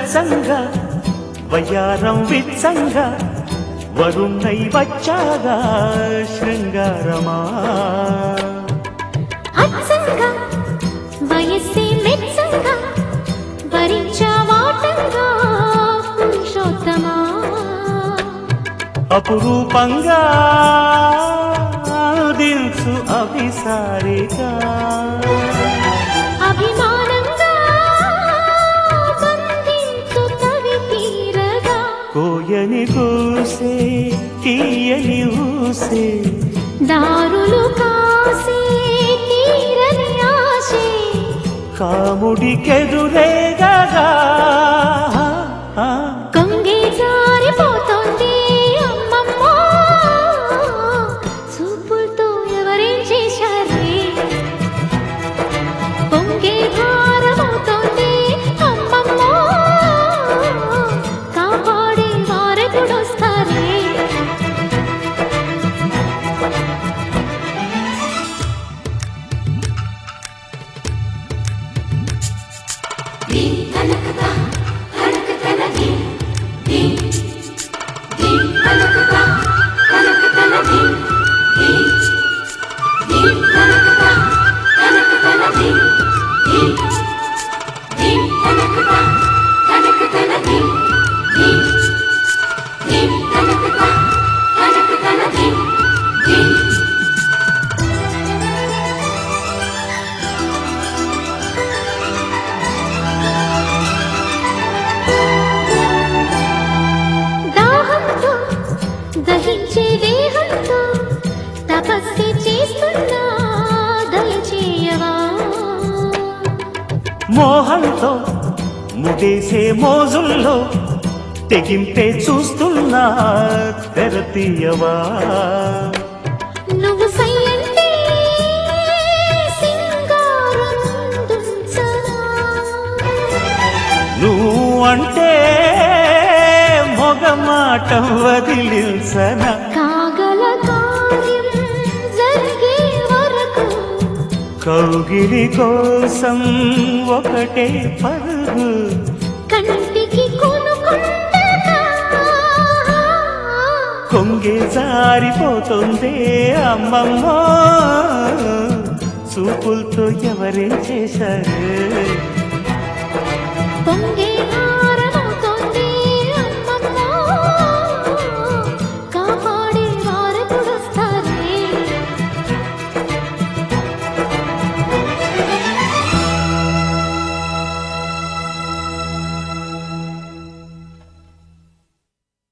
వెచ్చంగా వయ్యారం విచ్చంగా వరుణై వచ్చాగా శృంగారమా అచ్చంగా వయస్సే మెచ్చంగా వరించవాటంగా పురుషోత్తమా అపురూపంగా దిల్సు అభిసారిగా అభిమానంగా బంధించు తవి తీరగా కోయని కూసే తీయని ఊసే దారులు కాసే తీరని ఆశే కాముడికెదురేగా కొంగే జారిపోతోంది అమ్మమ్మో చూపులతో ఎవరేం చేశారే కొంగే భారమవుతోంది అమ్మమ్మో కాపాడే వారెప్పుడొస్తారే దాహంతో దహించే దేహంతో తపస్సు చేస్తున్నా దయచేయవా మోహంతో ముడేసే మోజుల్లో తెగింపే చూస్తున్నా తెరతీయవా నువ్వు సయ్యంటే సింగారం దుంచనా నువ్వు అంటే మొగమాటం వదిలించన కాగల కార్యం జరిగే వరకు కౌగిలి కోసం ఒకటే పరుగు కంటికి కొనుకుంటగా కొంగే జారిపోతుంది అమ్మమ్మ చూపులతో ఎవరేం చేశారు పొంగే